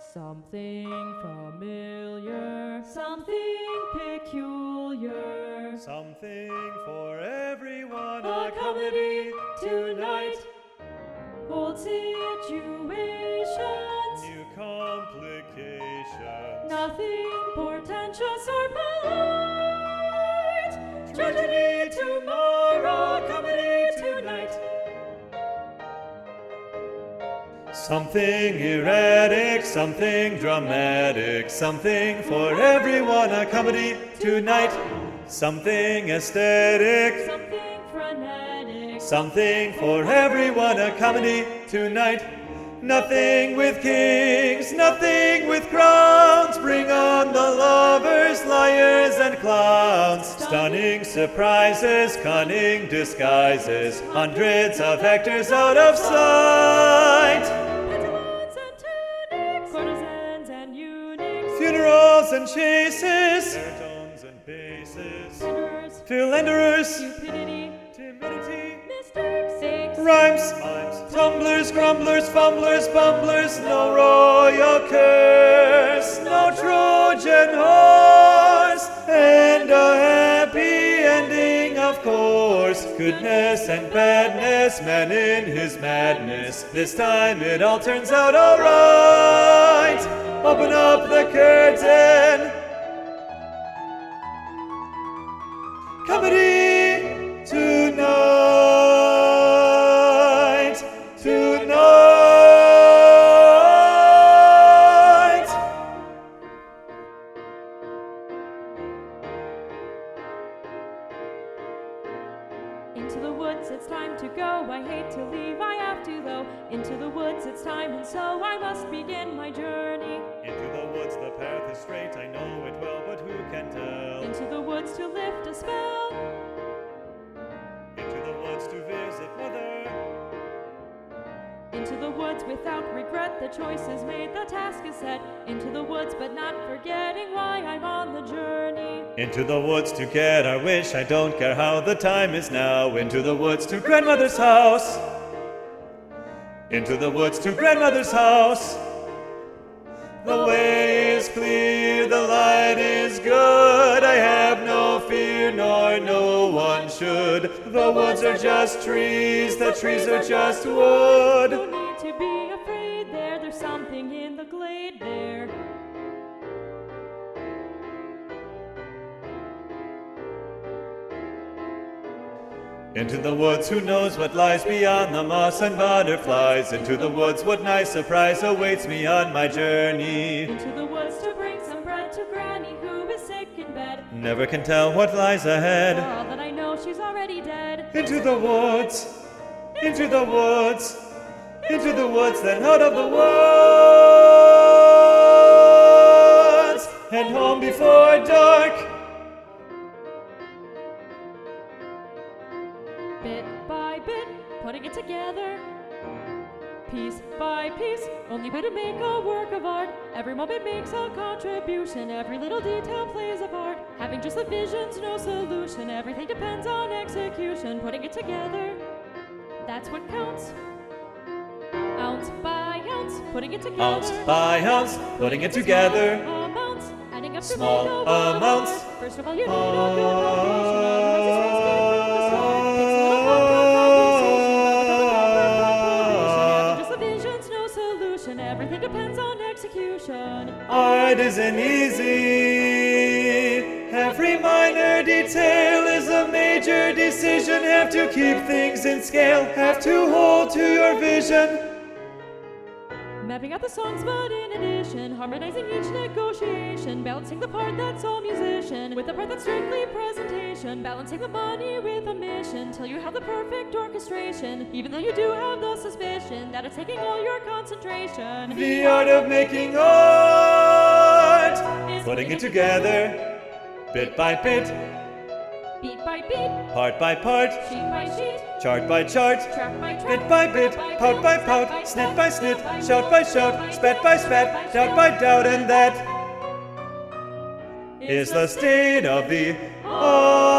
Something familiar, something peculiar, something for everyone. a comedy tonight. Old situations, New complications. nothing portentous or polite. Tragedy tomorrow, comedy tonight. Something erratic, something dramatic, something for everyone, a comedy tonight. Something aesthetic, Something frenetic, something for everyone, a comedy tonight. Nothing with kings, nothing with crowns. Bring on the lovers, liars, and clowns. Stunning surprises, cunning disguises. Hundreds of actors out of sight. pantaloons and tunics, courtesans and eunuchs, Funerals and chases, baritones and basses. sinners, Philanderers, stupidity, timidity. mistakes, Rhymes, tumblers, grumblers, fumblers, bumblers, no royal curse, no Trojan horse, and a happy ending, of course. Goodness and badness, man in his madness. This time it all turns out alright. Open up the curtain. Comedy tonight, tonight. Into the woods, it's time to go. I hate to leave, I have to though. Into the woods, it's time, and so I must begin my journey. Into the woods, the path is straight, I know it well, but who can tell? Into the woods to lift a spell. Into the woods to visit mother. Into the woods without regret, the choice is made, the task is set. Into the woods, but not forgetting why I'm on the journey. Into the woods to get our wish, I don't care how the time is now. Into the woods to grandmother's house. Into the woods to grandmother's house. The way is clear, the light is good. I have no fear, nor no one should. The woods are just trees, the trees are just wood. No need to be afraid there, there's something in the glade there. Into the woods, who knows what lies beyond the moss and butterflies? Into the woods, what nice surprise awaits me on my journey? Into the woods to bring some bread to Granny who is sick in bed. Never can tell what lies For ahead. all that I know, she's already dead. Into the woods, into the woods, into the woods, then out of the woods, and home before dark. Bit by bit, putting it together. Piece by piece, only way to make a work of art. Every moment makes a contribution, every little detail plays a part. Having just the vision's no solution, everything depends on execution. Putting it together, that's what counts. Ounce by ounce, putting it together. Ounce by ounce, putting it together. Amounts, adding up to Small make a work of amounts. art. First of all, you need a good foundation, otherwise it's risky from the start. Takes a little compound just the vision's no solution. Everything depends on execution. Art isn't easy. Every minor detail is a major decision. Have to keep things in scale. Have to hold to your vision. Mapping out the songs, but in addition, harmonizing each negotiation, balancing the part that's all musician with the part that's strictly presentation, balancing the money with a mission till you have the perfect orchestration, even though you do have the suspicion that it's taking all your concentration. The art of making art. Is Putting it together. Bit by bit. beat by beat, Part by part. sheet by sheet, Chart by chart. track by track, Bit by bit, pout by pout, snit by snit, shout by shout, spat by spat, doubt by doubt, and that is the state of the art.